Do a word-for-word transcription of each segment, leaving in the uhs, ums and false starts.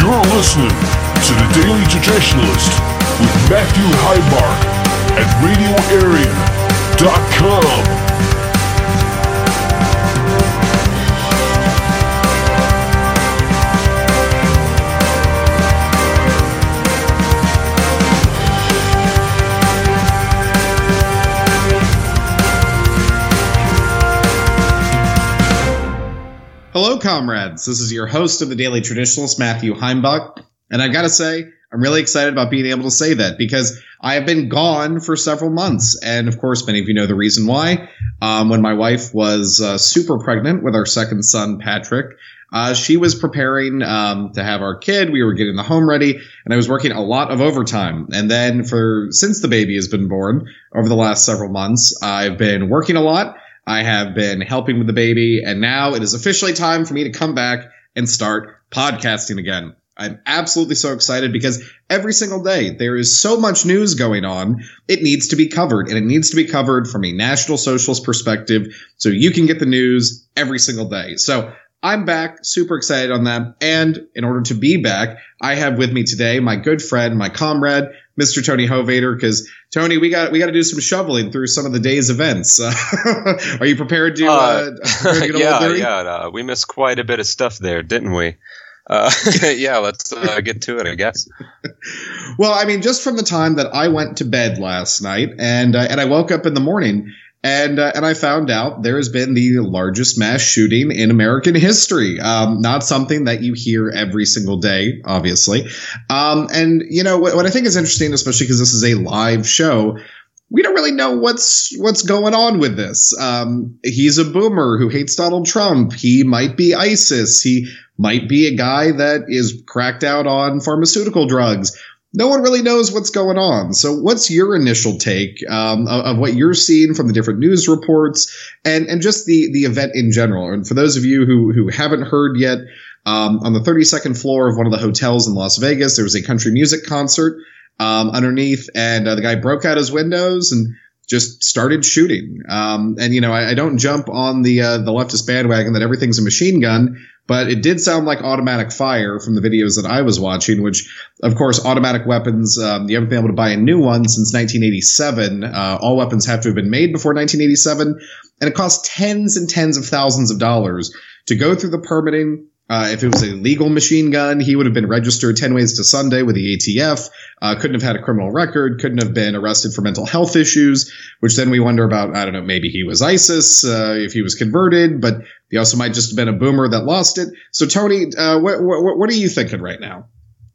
You're listening to The Daily Traditionalist with Matthew Heimbach at radio area dot com. Hello, comrades. This is your host of The Daily Traditionalist, Matthew Heimbach, and I've got to say, I'm really excited about being able to say that because I have been gone for several months, and of course, many of you know the reason why. Um, when my wife was uh, super pregnant with our second son, Patrick, uh, she was preparing um, to have our kid. We were getting the home ready, and I was working a lot of overtime. And then, for since the baby has been born over the last several months, I've been working a lot. I have been helping with the baby, and now it is officially time for me to come back and start podcasting again. I'm absolutely so excited because every single day there is so much news going on. It needs to be covered, and it needs to be covered from a National Socialist perspective so you can get the news every single day. So I'm back, super excited on that. And in order to be back, I have with me today my good friend, my comrade, Mister Tony Hovater, because Tony, we got we got to do some shoveling through some of the day's events. Uh, are you prepared to? Uh, uh, to get yeah, yeah. Uh, we missed quite a bit of stuff there, didn't we? Uh, yeah, let's uh, get to it, I guess. Well, I mean, just from the time that I went to bed last night, and uh, and I woke up in the morning. And uh, and I found out there has been the largest mass shooting in American history. Um, not something that you hear every single day, obviously. Um, and, you know, what, what I think is interesting, especially because this is a live show, we don't really know what's what's going on with this. Um, he's a boomer who hates Donald Trump. He might be ISIS. He might be a guy that is cracked out on pharmaceutical drugs. No one really knows what's going on. So what's your initial take um, of, of what you're seeing from the different news reports and, and just the, the event in general? And for those of you who, who haven't heard yet, um, on the thirty-second floor of one of the hotels in Las Vegas, there was a country music concert um, underneath, and uh, the guy broke out his windows and just started shooting. Um, and, you know, I, I don't jump on the uh, the leftist bandwagon that everything's a machine gun, but it did sound like automatic fire from the videos that I was watching, which, of course, automatic weapons, um, you haven't been able to buy a new one since nineteen eighty-seven. Uh, all weapons have to have been made before nineteen eighty-seven, and it costs tens and tens of thousands of dollars to go through the permitting. Uh, if it was a legal machine gun, he would have been registered ten ways to Sunday with the A T F, uh, couldn't have had a criminal record, couldn't have been arrested for mental health issues, which then we wonder about, I don't know, maybe he was ISIS, uh, if he was converted, but he also might just have been a boomer that lost it. So, Tony, uh, what, what, what are you thinking right now?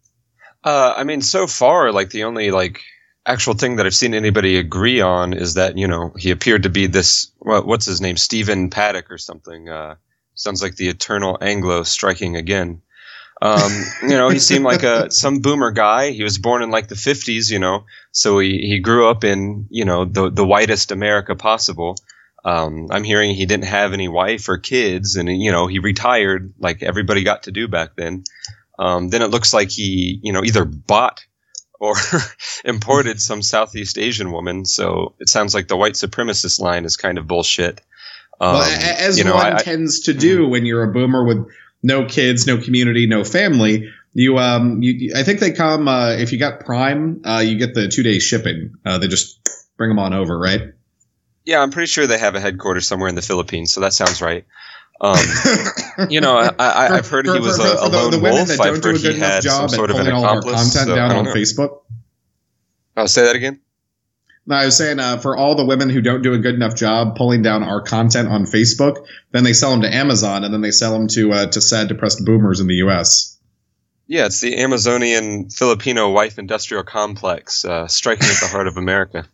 Uh, I mean, so far, like the only like actual thing that I've seen anybody agree on is that, you know, he appeared to be this, what, what's his name, Stephen Paddock or something, uh, sounds like the eternal Anglo striking again. Um, you know, he seemed like a some boomer guy. He was born in like the fifties, you know, so he, he grew up in, you know, the the whitest America possible. Um, I'm hearing he didn't have any wife or kids, and, you know, he retired like everybody got to do back then. Um, then it looks like he, you know, either bought or imported some Southeast Asian woman. So it sounds like the white supremacist line is kind of bullshit. Um, well, as you know, one I, tends to do when you're a boomer with no kids, no community, no family, you, um, you, I think they come, uh, if you got Prime, uh, you get the two day shipping. Uh, they just bring them on over, right? Yeah, I'm pretty sure they have a headquarters somewhere in the Philippines, so that sounds right. Um, you know, I, I, I've heard for, he was for, a, for a lone the, the wolf. That I've don't heard do a he had some sort of an accomplice. Content so, down on know. Facebook. Oh, say that again? No, I was saying uh, for all the women who don't do a good enough job pulling down our content on Facebook, then they sell them to Amazon, and then they sell them to uh, to sad, depressed boomers in the U S. Yeah, it's the Amazonian Filipino wife industrial complex uh, striking at the heart of America.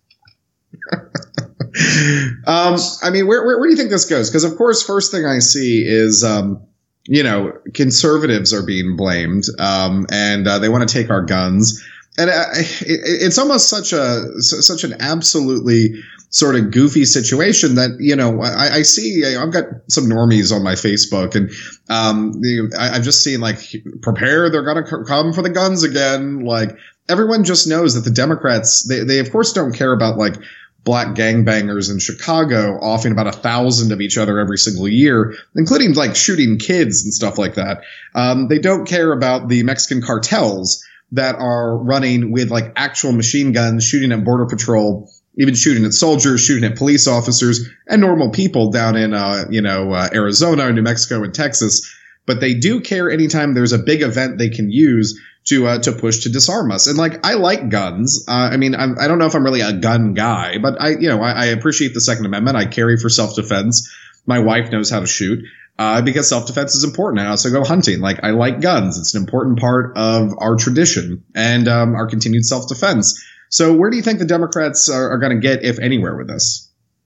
um, I mean, where, where where do you think this goes? Because, of course, first thing I see is, um, you know, conservatives are being blamed, um, and uh, they want to take our guns. And uh, it, it's almost such a such an absolutely sort of goofy situation that, you know, I, I see I've got some normies on my Facebook, and um, the, I, I've just seen like prepare. They're going to come for the guns again. Like everyone just knows that the Democrats, they, they, of course, don't care about like black gangbangers in Chicago offing about a thousand of each other every single year, including like shooting kids and stuff like that. Um, they don't care about the Mexican cartels that are running with like actual machine guns, shooting at Border Patrol, even shooting at soldiers, shooting at police officers and normal people down in, uh, you know, uh, Arizona, New Mexico, and Texas. But they do care anytime there's a big event they can use to uh, to push to disarm us. And like, I like guns. Uh, I mean, I'm, I don't know if I'm really a gun guy, but I, you know, I, I appreciate the Second Amendment. I carry for self-defense. My wife knows how to shoot uh, because self-defense is important. I also go hunting. Like, I like guns. It's an important part of our tradition and um, our continued self-defense. So where do you think the Democrats are, are going to get, if anywhere, with this?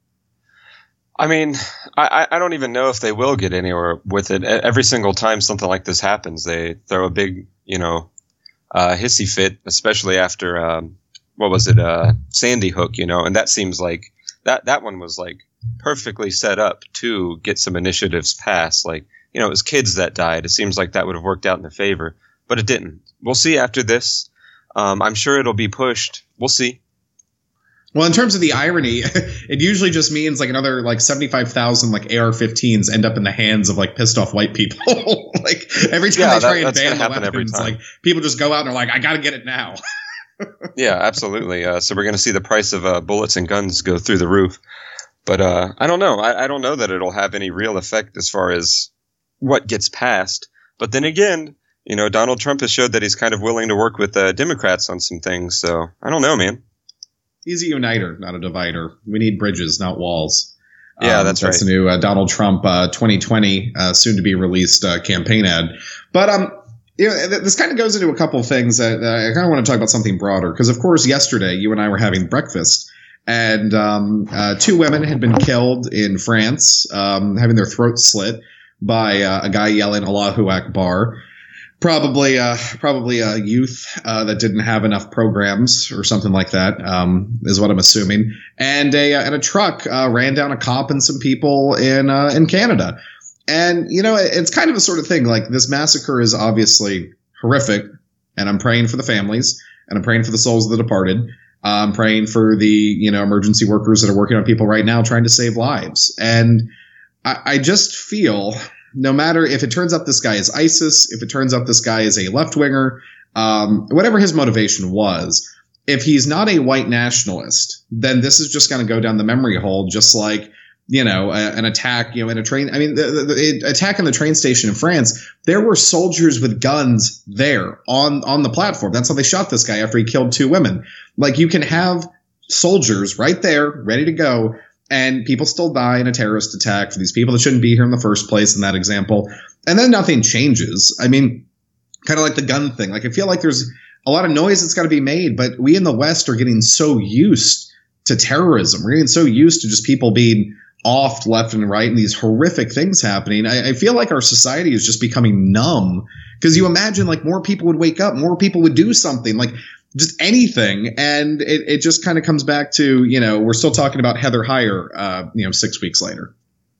I mean, I, I don't even know if they will get anywhere with it. Every single time something like this happens, they throw a big, you know, uh, hissy fit, especially after, um, what was it, uh, Sandy Hook, you know, and that seems like that, that one was like perfectly set up to get some initiatives passed. Like, you know, it was kids that died. It seems like that would have worked out in their favor, but it didn't. We'll see after this. Um, I'm sure it'll be pushed. We'll see. Well, in terms of the irony, it usually just means like another like seventy-five thousand like A R fifteens end up in the hands of like pissed off white people. Like every time yeah, they try that, and ban the weapons, like people just go out and are like, I got to get it now. Yeah, absolutely. Uh, so we're going to see the price of uh, bullets and guns go through the roof. But uh, I don't know. I, I don't know that it'll have any real effect as far as what gets passed. But then again, you know, Donald Trump has showed that he's kind of willing to work with uh, Democrats on some things. So I don't know, man. He's a uniter, not a divider. We need bridges, not walls. Yeah, um, that's, that's right. That's the new uh, Donald Trump uh, twenty twenty, uh, soon to be released uh, campaign ad. But um, you know, th- this kind of goes into a couple of things that uh, I kind of want to talk about something broader. Because, of course, yesterday you and I were having breakfast, and um, uh, two women had been killed in France, um, having their throats slit by uh, a guy yelling Allahu Akbar. Probably, uh, probably a youth uh, that didn't have enough programs or something like that, um, is what I'm assuming. And a and a truck uh, ran down a cop and some people in uh, in Canada. And you know, it's kind of a sort of thing. Like, this massacre is obviously horrific, and I'm praying for the families, and I'm praying for the souls of the departed. Uh, I'm praying for the you know emergency workers that are working on people right now trying to save lives. And I, I just feel, no matter if it turns out this guy is ISIS, if it turns out this guy is a left-winger, um, whatever his motivation was, if he's not a white nationalist, then this is just going to go down the memory hole, just like, you know, a, an attack, you know, in a train. I mean, the, the, the attack on the train station in France, there were soldiers with guns there on, on the platform. That's how they shot this guy after he killed two women. Like, you can have soldiers right there, ready to go, and people still die in a terrorist attack for these people that shouldn't be here in the first place in that example. And then nothing changes. I mean, kind of like the gun thing. Like, I feel like there's a lot of noise that's got to be made, but we in the West are getting so used to terrorism. We're getting so used to just people being offed left and right and these horrific things happening. I, I feel like our society is just becoming numb, because you imagine like more people would wake up, more people would do something. Like, just anything. And it, it just kind of comes back to, you know, we're still talking about Heather Heyer, uh, you know, six weeks later.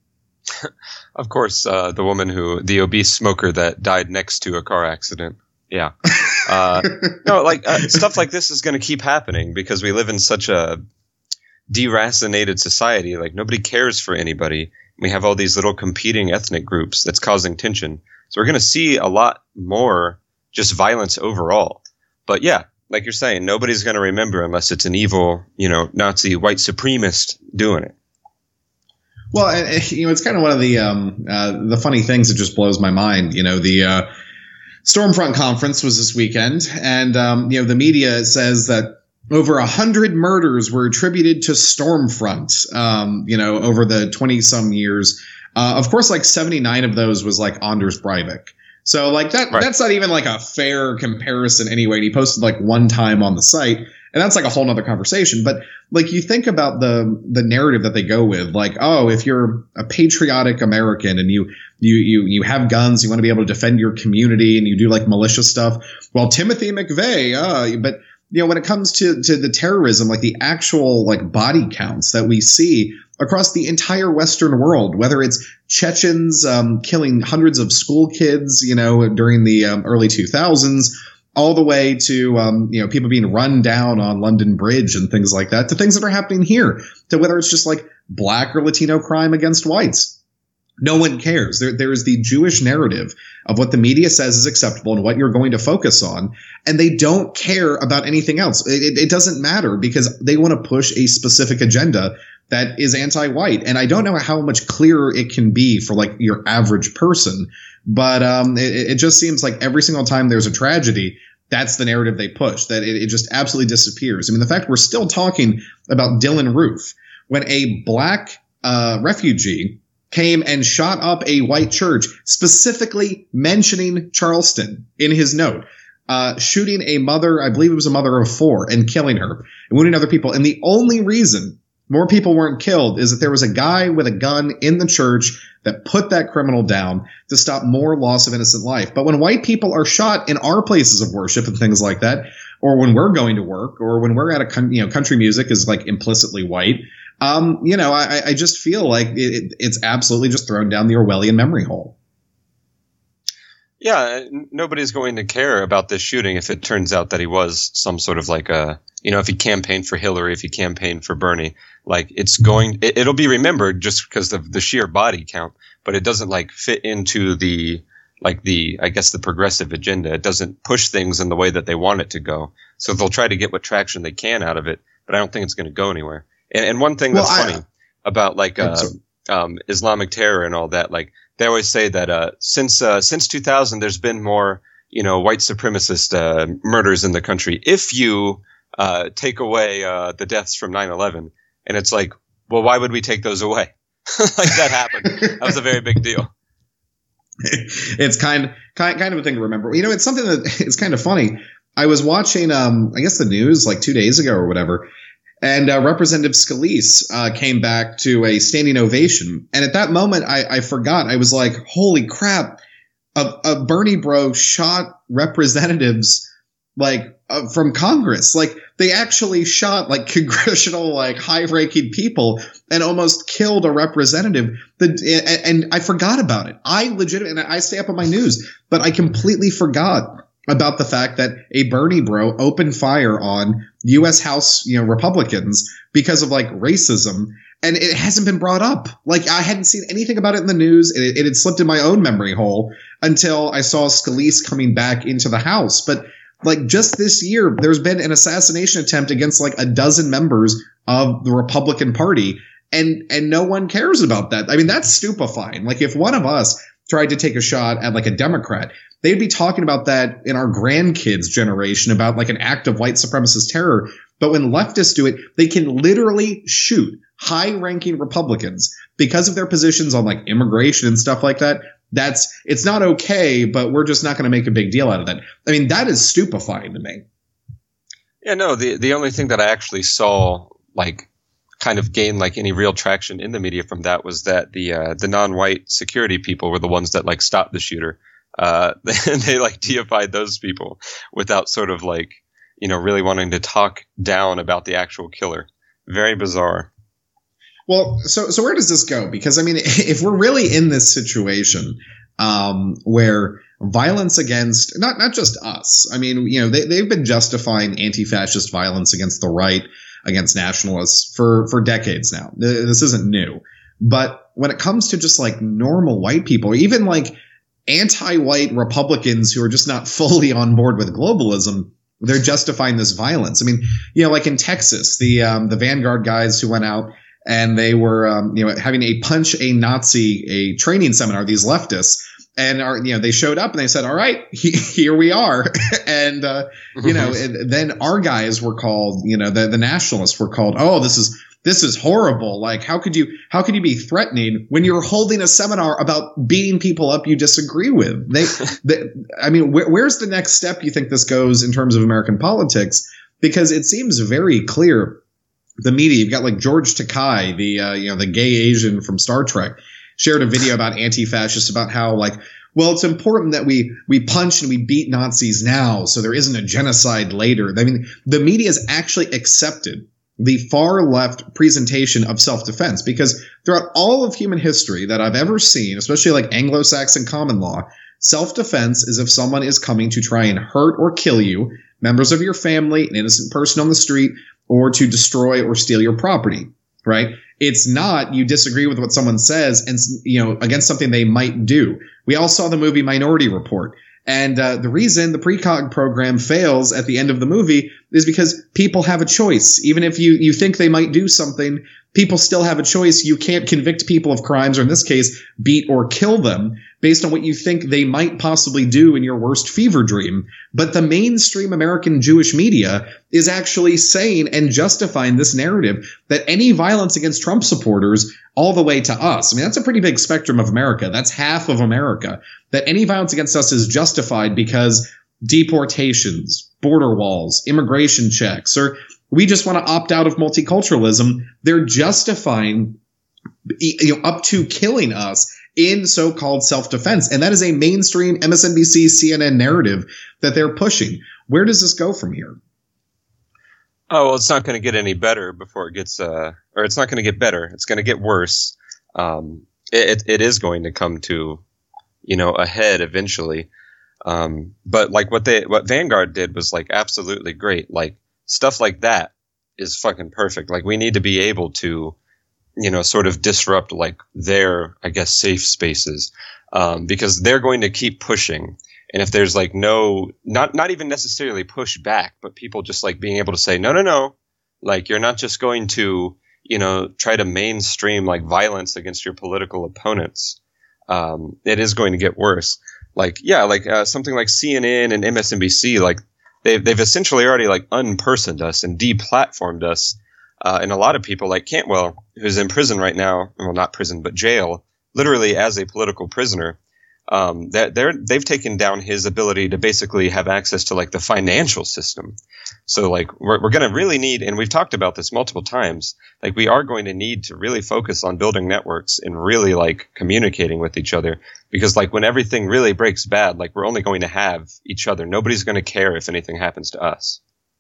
Of course, uh, the woman who, the obese smoker that died next to a car accident. Yeah. Uh, no, like uh, stuff like this is going to keep happening because we live in such a deracinated society. Like, nobody cares for anybody. We have all these little competing ethnic groups that's causing tension. So we're going to see a lot more just violence overall. But yeah, like you're saying, nobody's going to remember unless it's an evil, you know, Nazi white supremacist doing it. Well, you know, it's kind of one of the um, uh, the funny things that just blows my mind. You know, the uh, Stormfront conference was this weekend, and um, you know, the media says that over a hundred murders were attributed to Stormfront. Um, you know, over the twenty some years, uh, of course, like seventy-nine of those was like Anders Breivik. So like that, right. That's not even like a fair comparison anyway. And he posted like one time on the site, and that's like a whole nother conversation. But like, you think about the the narrative that they go with, like, oh, if you're a patriotic American and you you you you have guns, you want to be able to defend your community, and you do like militia stuff. Well, Timothy McVeigh, uh, but you know, when it comes to to the terrorism, like the actual like body counts that we see across the entire Western world, whether it's Chechens um, killing hundreds of school kids, you know, during the um, early two thousands, all the way to, um, you know, people being run down on London Bridge and things like that, to things that are happening here, to whether it's just like black or Latino crime against whites. No one cares. There, there is the Jewish narrative of what the media says is acceptable and what you're going to focus on, and they don't care about anything else. It, it doesn't matter because they want to push a specific agenda that is anti-white. And I don't know how much clearer it can be for like your average person, but um, it, it just seems like every single time there's a tragedy, that's the narrative they push, that it, it just absolutely disappears. I mean, the fact we're still talking about Dylan Roof when a black uh, refugee came and shot up a white church, specifically mentioning Charleston in his note, uh, shooting a mother, I believe it was a mother of four, and killing her and wounding other people. And the only reason more people weren't killed is that there was a guy with a gun in the church that put that criminal down to stop more loss of innocent life. But when white people are shot in our places of worship and things like that, or when we're going to work, or when we're at a, you know, country music is like implicitly white, Um, you know, I, I just feel like it, it's absolutely just thrown down the Orwellian memory hole. Yeah, nobody's going to care about this shooting if it turns out that he was some sort of like a, you know, if he campaigned for Hillary, if he campaigned for Bernie. Like it's going, it, it'll be remembered just because of the sheer body count, but it doesn't like fit into the, like the, I guess the progressive agenda. It doesn't push things in the way that they want it to go. So they'll try to get what traction they can out of it, but I don't think it's going to go anywhere. And, and one thing that's well, I, funny about like uh, um, Islamic terror and all that, like they always say that uh, since uh, since two thousand, there's been more, you know, white supremacist uh, murders in the country. If you uh, take away uh, the deaths from nine eleven, and it's like, well, why would we take those away? Like that happened. That was a very big deal. It's kind kind kind of a thing to remember. You know, it's something that it's kind of funny. I was watching, um, I guess the news like two days ago or whatever. And uh, Representative Scalise uh, came back to a standing ovation. And at that moment, I, I forgot. I was like, holy crap. A, a Bernie bro shot representatives like uh, from Congress. Like they actually shot like congressional, like high ranking people and almost killed a representative. That, and, and I forgot about it. I legitimately, and I stay up on my news, but I completely forgot about the fact that a Bernie bro opened fire on U S House, you know, Republicans because of like racism. And it hasn't been brought up. Like I hadn't seen anything about it in the news. It, it had slipped in my own memory hole until I saw Scalise coming back into the House. But like just this year, there's been an assassination attempt against like a dozen members of the Republican Party. And, and no one cares about that. I mean, that's stupefying. Like if one of us tried to take a shot at like a Democrat, they'd be talking about that in our grandkids' generation about like an act of white supremacist terror. But when leftists do it, they can literally shoot high-ranking Republicans because of their positions on like immigration and stuff like that. That's it's not okay, but we're just not going to make a big deal out of that. I mean, that is stupefying to me. Yeah, no, the the only thing that I actually saw like kind of gain like any real traction in the media from that was that the uh, the non-white security people were the ones that like stopped the shooter. Uh, they, they like deified those people without sort of like, you know, really wanting to talk down about the actual killer. Very bizarre. Well, so so where does this go? Because, I mean, if we're really in this situation um, where violence against not not just us, I mean, you know, they, they've been justifying anti-fascist violence against the right, against nationalists for, for decades now. This isn't new. But when it comes to just like normal white people, even like anti-white Republicans who are just not fully on board with globalism, they're justifying this violence. I mean, you know, like in Texas, the um, the Vanguard guys who went out and they were, um, you know, having a punch a Nazi, a training seminar, these leftists, and are, you know, they showed up and they said, all right, he, here we are. and, uh, you know, and then our guys were called, you know, the, the nationalists were called, oh, this is, this is horrible. Like, how could you, how could you be threatening when you're holding a seminar about beating people up you disagree with? They, they I mean, wh- where's the next step you think this goes in terms of American politics? Because it seems very clear. The media, you've got like George Takei, the, uh, you know, the gay Asian from Star Trek, shared a video about anti-fascists, about how like, well, it's important that we, we punch and we beat Nazis now so there isn't a genocide later. I mean, the media has actually accepted the far left presentation of self-defense, because throughout all of human history that I've ever seen, especially like Anglo-Saxon common law, Self-defense is if someone is coming to try and hurt or kill you, members of your family, an innocent person on the street, or to destroy or steal your property, right? It's not you disagree with what someone says and, you know, against something they might do. We all saw the movie Minority Report. And uh, the reason the precog program fails at the end of the movie is because people have a choice. Even if you, you think they might do something, people still have a choice. You can't convict people of crimes, or in this case, beat or kill them based on what you think they might possibly do in your worst fever dream. But the mainstream American Jewish media is actually saying and justifying this narrative that any violence against Trump supporters all the way to us. I mean, that's a pretty big spectrum of America. That's half of America. That any violence against us is justified because deportations, border walls, immigration checks, or we just want to opt out of multiculturalism. They're justifying, you know, up to killing us in so-called self-defense. And that is a mainstream M S N B C, C N N narrative that they're pushing. Where does this go from here? Oh, well, it's not going to get any better before it gets, uh, or it's not going to get better. It's going to get worse. Um, it, it is going to come to, you know, a head eventually. Um, but like what they, what Vanguard did was like absolutely great. Like stuff like that is fucking perfect. Like we need to be able to, you know, sort of disrupt like their, I guess, safe spaces, um, because they're going to keep pushing. And if there's like no, not, not even necessarily push back, but people just like being able to say, no, no, no, like you're not just going to, you know, try to mainstream like violence against your political opponents. Um, it is going to get worse. Like, yeah, like uh, something like C N N and M S N B C, like they've, they've essentially already like unpersoned us and deplatformed us. Uh, and a lot of people like Cantwell, who's in prison right now, well, not prison, but jail, literally as a political prisoner. Um, that they're, they've taken down his ability to basically have access to like the financial system. So like we're, we're going to really need, and we've talked about this multiple times, like we are going to need to really focus on building networks and really like communicating with each other, because like when everything really breaks bad, like we're only going to have each other. Nobody's going to care if anything happens to us.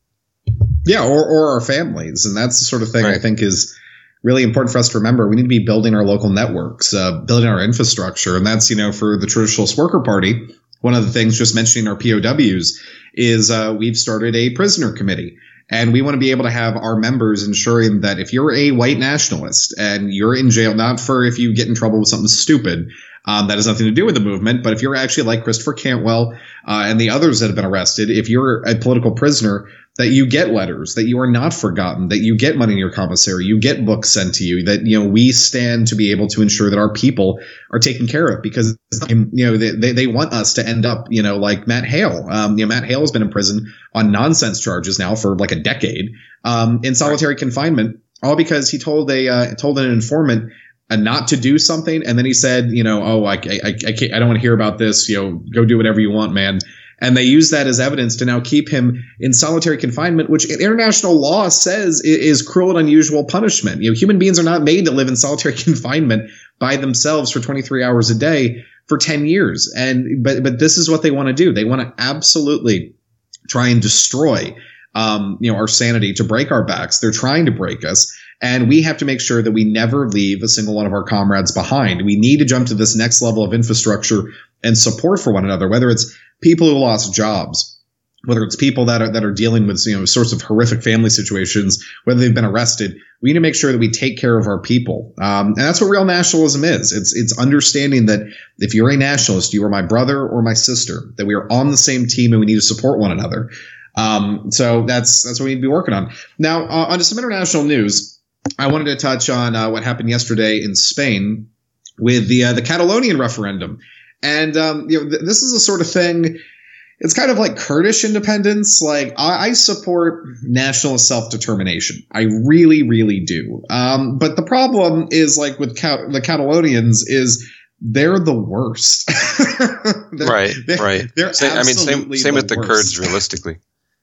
Yeah. Or, or our families. And that's the sort of thing right. I think is really important for us to remember. We need to be building our local networks, uh, building our infrastructure. And that's, you know, for the Traditionalist Worker Party, one of the things just mentioning our P O Ws is uh, we've started a prisoner committee. And we want to be able to have our members ensuring that if you're a white nationalist and you're in jail, not for if you get in trouble with something stupid, um, that has nothing to do with the movement, but if you're actually like Christopher Cantwell uh, and the others that have been arrested, if you're a political prisoner, that you get letters, that you are not forgotten, that you get money in your commissary, you get books sent to you, that, you know, we stand to be able to ensure that our people are taken care of, because, you know, they, they want us to end up, you know, like Matt Hale. Um, you know, Matt Hale has been in prison on nonsense charges now for like a decade, um, in solitary confinement, all because he told a, uh, told an informant uh, not to do something. And then he said, you know, oh, I, I, I can't, I don't want to hear about this. You know, go do whatever you want, man. And they use that as evidence to now keep him in solitary confinement, which international law says is cruel and unusual punishment. You know, human beings are not made to live in solitary confinement by themselves for twenty-three hours a day for ten years. And but but this is what they want to do. They want to absolutely try and destroy, um, you know, our sanity, to break our backs. They're trying to break us. And we have to make sure that we never leave a single one of our comrades behind. We need to jump to this next level of infrastructure and support for one another, whether it's people who lost jobs, whether it's people that are that are dealing with, you know, sorts of horrific family situations, whether they've been arrested. We need to make sure that we take care of our people. Um, and that's what real nationalism is. It's it's understanding that if you're a nationalist, you are my brother or my sister, that we are on the same team and we need to support one another. Um, so that's that's what we need to be working on. Now, uh, on to some international news. I wanted to touch on uh, what happened yesterday in Spain with the uh, the Catalonian referendum. And, um, you know, th- this is a sort of thing, it's kind of like Kurdish independence. Like, I, I support national self-determination. I really, really do. Um, but the problem is, like, with Cat- the Catalonians is they're the worst. they're, right, they're, right. They're same, I mean, same, same with the worst. Kurds, realistically.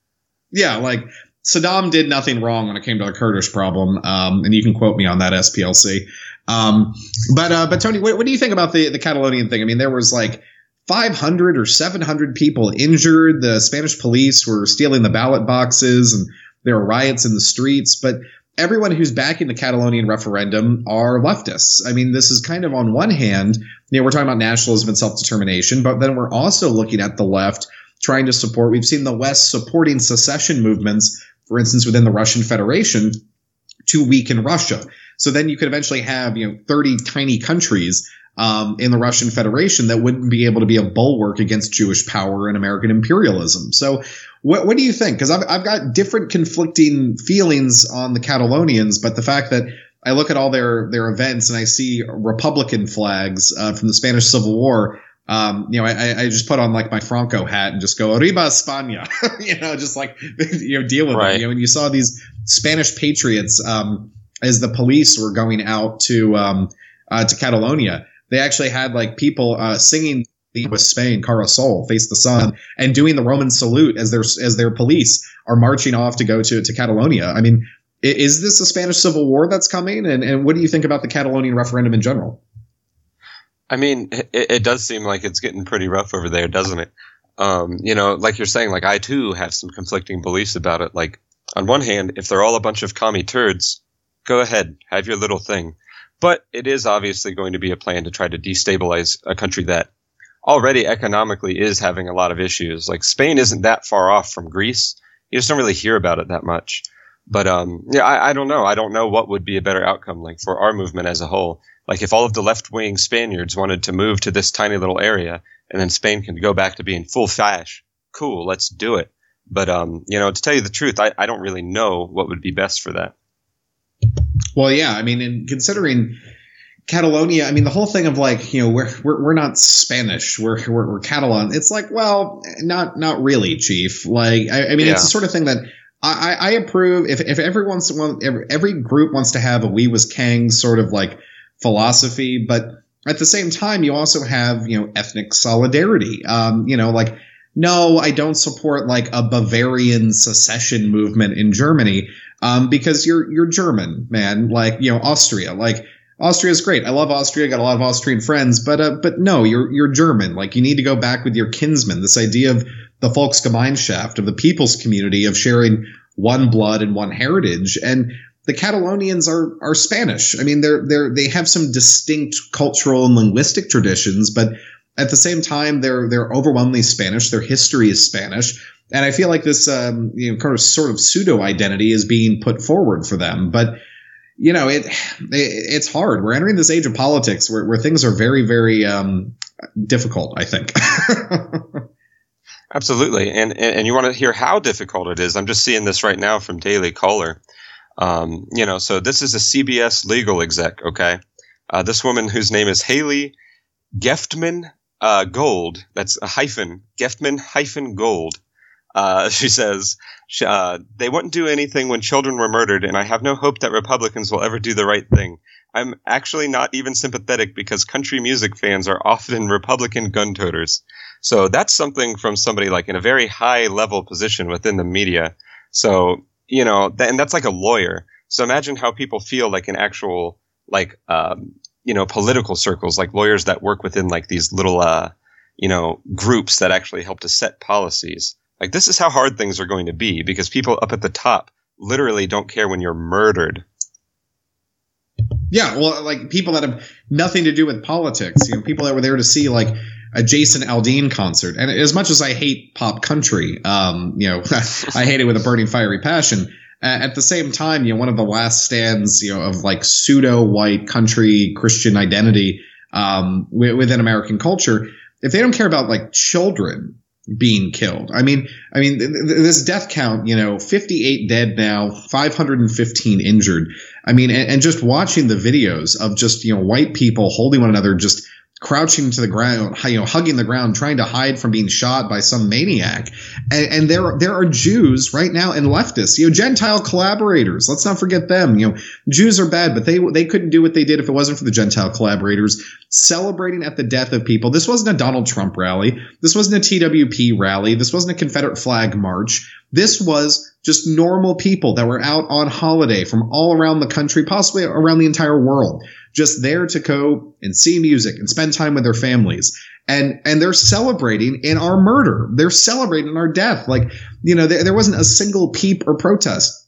Yeah, like, Saddam did nothing wrong when it came to the Kurdish problem. Um, and you can quote me on that, S P L C. Um, but, uh, but Tony, what, what do you think about the, the Catalonian thing? I mean, there was like five hundred or seven hundred people injured. The Spanish police were stealing the ballot boxes and there were riots in the streets. But everyone who's backing the Catalonian referendum are leftists. I mean, this is kind of on one hand, you know, we're talking about nationalism and self-determination, but then we're also looking at the left trying to support. We've seen the West supporting secession movements, for instance, within the Russian Federation, to weaken Russia. So then you could eventually have, you know, thirty tiny countries um, in the Russian Federation that wouldn't be able to be a bulwark against Jewish power and American imperialism. So what, what do you think? Because I've, I've got different conflicting feelings on the Catalonians, but the fact that I look at all their, their events and I see Republican flags uh, from the Spanish Civil War, Um, you know, I, I just put on like my Franco hat and just go, Arriba España, you know, just like, you know, deal with right. it. You know, when you saw these Spanish patriots, um, as the police were going out to, um, uh, to Catalonia, they actually had like people, uh, singing with Spain, Cara Sol, Face the Sun, and doing the Roman salute as their, as their police are marching off to go to, to Catalonia. I mean, is this a Spanish Civil War that's coming? And, and what do you think about the Catalonian referendum in general? I mean, it, it does seem like it's getting pretty rough over there, doesn't it? Um, you know, like you're saying, like I too have some conflicting beliefs about it. Like on one hand, if they're all a bunch of commie turds, go ahead, have your little thing. But it is obviously going to be a plan to try to destabilize a country that already economically is having a lot of issues. Like Spain isn't that far off from Greece. You just don't really hear about it that much. But um, yeah, I, I don't know. I don't know what would be a better outcome, like for our movement as a whole. Like if all of the left-wing Spaniards wanted to move to this tiny little area, and then Spain can go back to being full fash, cool, let's do it. But um, you know, to tell you the truth, I, I don't really know what would be best for that. Well, yeah, I mean, in considering Catalonia, I mean, the whole thing of like, you know, we're we're, we're not Spanish, we're, we're we're Catalan. It's like, well, not not really, Chief. Like, I, I mean, yeah. It's the sort of thing that I, I approve. If if everyone's every, every group wants to have a we was Kang sort of like philosophy, but at the same time, you also have, you know, ethnic solidarity. Um, you know, like, no, I don't support like a Bavarian secession movement in Germany, um, because you're you're German, man. Like, you know, Austria, like Austria is great. I love Austria. Got a lot of Austrian friends, but uh, but no, you're you're German. Like, you need to go back with your kinsmen. This idea of the Volksgemeinschaft, of the people's community, of sharing one blood and one heritage. And the Catalonians are are Spanish. I mean, they're they're they have some distinct cultural and linguistic traditions, but at the same time, they're they're overwhelmingly Spanish. Their history is Spanish, and I feel like this um, you know kind of sort of pseudo identity is being put forward for them. But you know, it, it it's hard. We're entering this age of politics where where things are very very um, difficult, I think. Absolutely, and, and and you want to hear how difficult it is? I'm just seeing this right now from Daily Caller. Um, you know, so this is a C B S legal exec, okay? Uh, this woman whose name is Haley Geftman uh, Gold, that's a hyphen, Geftman hyphen Gold. Uh, she says, uh, they wouldn't do anything when children were murdered, and I have no hope that Republicans will ever do the right thing. I'm actually not even sympathetic because country music fans are often Republican gun toters. So that's something from somebody like in a very high level position within the media. So, you know, th- and that's like a lawyer. So imagine how people feel like in actual, like, um, you know, political circles, like lawyers that work within like these little, uh, you know, groups that actually help to set policies. Like, this is how hard things are going to be because people up at the top literally don't care when you're murdered. Yeah, well, like people that have nothing to do with politics, you know, people that were there to see like a Jason Aldean concert. And as much as I hate pop country, um, you know, I hate it with a burning fiery passion. Uh, at the same time, you know, one of the last stands, you know, of like pseudo white country Christian identity um, w- within American culture, if they don't care about like children being killed. I mean, I mean, th- th- this death count, you know, fifty-eight dead now, five hundred fifteen injured. I mean, and, and just watching the videos of just, you know, white people holding one another, just crouching to the ground, you know, hugging the ground, trying to hide from being shot by some maniac. And, and there, there are Jews right now and leftists, you know, Gentile collaborators. Let's not forget them. You know, Jews are bad, but they, they couldn't do what they did if it wasn't for the Gentile collaborators celebrating at the death of people. This wasn't a Donald Trump rally. This wasn't a T W P rally. This wasn't a Confederate flag march. This was just normal people that were out on holiday from all around the country, possibly around the entire world, just there to go and see music and spend time with their families. And and they're celebrating in our murder. They're celebrating our death. Like, you know, there, there wasn't a single peep or protest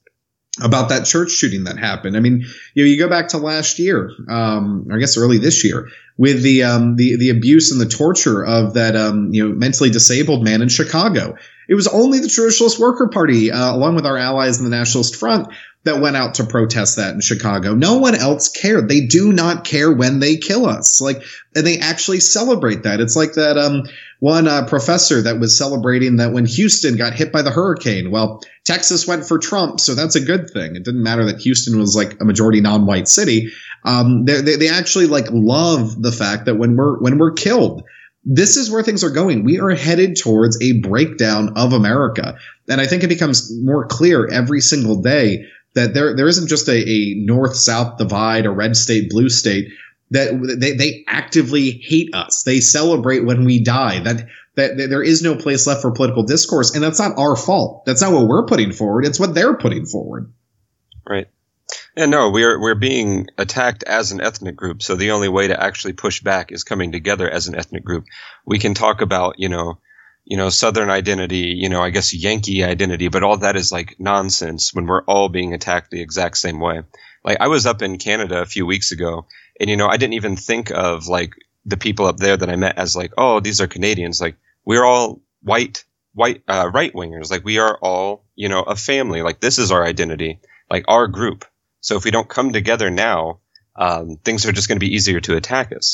about that church shooting that happened. I mean, you know, you go back to last year, um, or I guess early this year, with the um, the the abuse and the torture of that um, you know mentally disabled man in Chicago. It was only the Traditionalist Worker Party, uh, along with our allies in the Nationalist Front, that went out to protest that in Chicago. No one else cared. They do not care when they kill us. Like, and they actually celebrate that. It's like that um, one uh, professor that was celebrating that when Houston got hit by the hurricane. Well, Texas went for Trump, so that's a good thing. It didn't matter that Houston was like a majority non-white city. Um, they, they they actually like love the fact that when we're when we're killed, this is where things are going. We are headed towards a breakdown of America, and I think it becomes more clear every single day that there there isn't just a, a north-south divide, a red state, blue state, that they, they actively hate us. They celebrate when we die, that, that that there is no place left for political discourse. And that's not our fault. That's not what we're putting forward. It's what they're putting forward. Right. And no, we're we're being attacked as an ethnic group. So the only way to actually push back is coming together as an ethnic group. We can talk about, you know, you know, Southern identity, you know, I guess Yankee identity, but all that is like nonsense when we're all being attacked the exact same way. Like, I was up in Canada a few weeks ago, and, you know, I didn't even think of like the people up there that I met as like, oh, these are Canadians. Like, we're all white, white, uh, right wingers. Like, we are all, you know, a family. Like, this is our identity, like our group. So if we don't come together now, um, things are just going to be easier to attack us.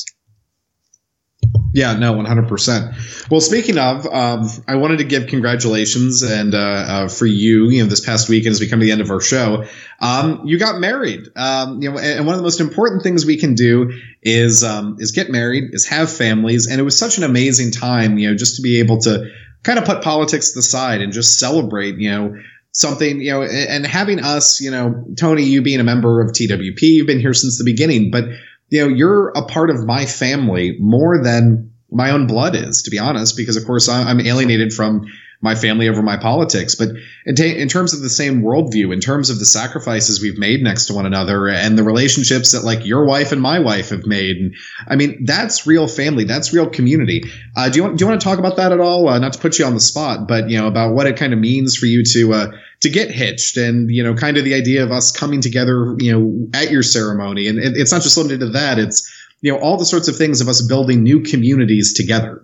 Yeah, no, one hundred percent. Well, speaking of, um, I wanted to give congratulations and uh, uh, for you, you know, this past weekend as we come to the end of our show, um, you got married. Um, you know, and one of the most important things we can do is um, is get married, is have families, and it was such an amazing time, you know, just to be able to kind of put politics to the side and just celebrate, you know, something, you know, and having us, you know, Tony, you being a member of T W P, you've been here since the beginning, but you know, you're a part of my family more than my own blood is, to be honest, because, of course, I'm alienated from my family over my politics. But in, t- in terms of the same worldview, in terms of the sacrifices we've made next to one another and the relationships that like your wife and my wife have made, and I mean, that's real family. That's real community. Uh, do you want do you want to talk about that at all? Uh, not to put you on the spot, but, you know, about what it kind of means for you to uh, to get hitched and, you know, kind of the idea of us coming together, you know, at your ceremony. And it, it's not just limited to that. It's, you know, all the sorts of things of us building new communities together.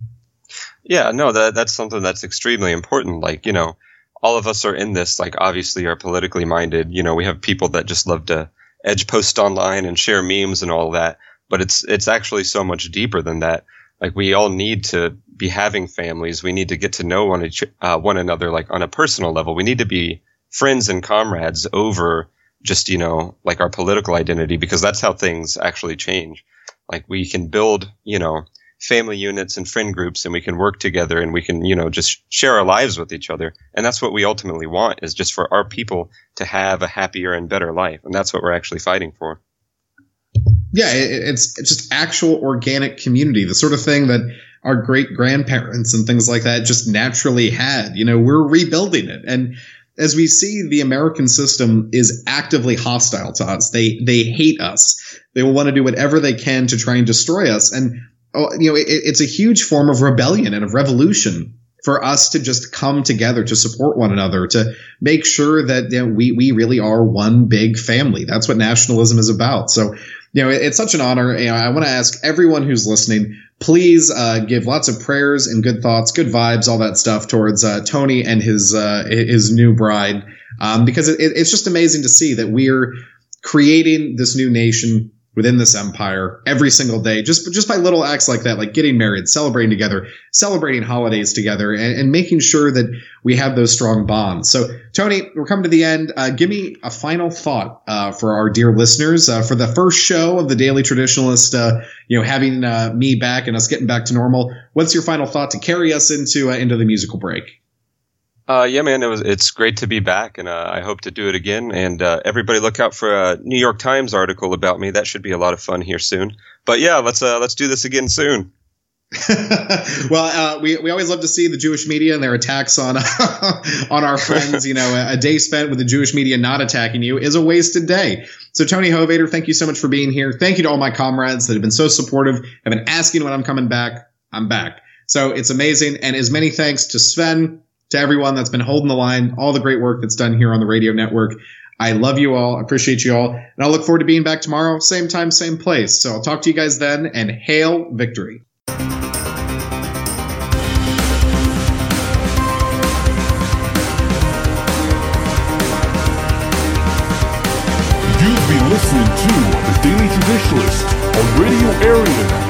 Yeah, no, that that's something that's extremely important. Like, you know, all of us are in this, like, obviously are politically minded. You know, we have people that just love to edge post online and share memes and all that. But it's it's actually so much deeper than that. Like, we all need to be having families. We need to get to know one, each, uh, one another, like, on a personal level. We need to be friends and comrades over just, you know, like our political identity, because that's how things actually change. Like, we can build, you know, family units and friend groups, and we can work together, and we can, you know, just share our lives with each other. And that's what we ultimately want, is just for our people to have a happier and better life. And that's what we're actually fighting for. Yeah, it's, it's just actual organic community, the sort of thing that our great grandparents and things like that just naturally had. You know, we're rebuilding it. And as we see, the American system is actively hostile to us. They they hate us. They will want to do whatever they can to try and destroy us. And oh, you know, it, it's a huge form of rebellion and of revolution for us to just come together, to support one another, to make sure that, you know, we we really are one big family. That's what nationalism is about. So, you know, it, it's such an honor. You know, I want to ask everyone who's listening, please uh, give lots of prayers and good thoughts, good vibes, all that stuff towards uh, Tony and his uh, his new bride, um, because it, it's just amazing to see that we're creating this new nation within this empire every single day, just just by little acts like that, like getting married, celebrating together, celebrating holidays together, and, and making sure that we have those strong bonds. So, Tony, we're coming to the end. Uh, give me a final thought uh, for our dear listeners uh, for the first show of the Daily Traditionalist. Uh, you know, having uh, me back and us getting back to normal. What's your final thought to carry us into uh, into the musical break? Uh, yeah, man, it was, it's great to be back, and uh, I hope to do it again. And uh, everybody look out for a New York Times article about me. That should be a lot of fun here soon. But yeah, let's uh, let's do this again soon. Well, uh, we we always love to see the Jewish media and their attacks on on our friends. You know, a day spent with the Jewish media not attacking you is a wasted day. So, Tony Hovater, thank you so much for being here. Thank you to all my comrades that have been so supportive, have been asking when I'm coming back. I'm back. So it's amazing. And as many thanks to Sven, to everyone that's been holding the line, all the great work that's done here on the radio network. I love you all. I appreciate you all. And I'll look forward to being back tomorrow. Same time, same place. So I'll talk to you guys then, and hail victory. You've been listening to The Daily Traditionalist on Radio Area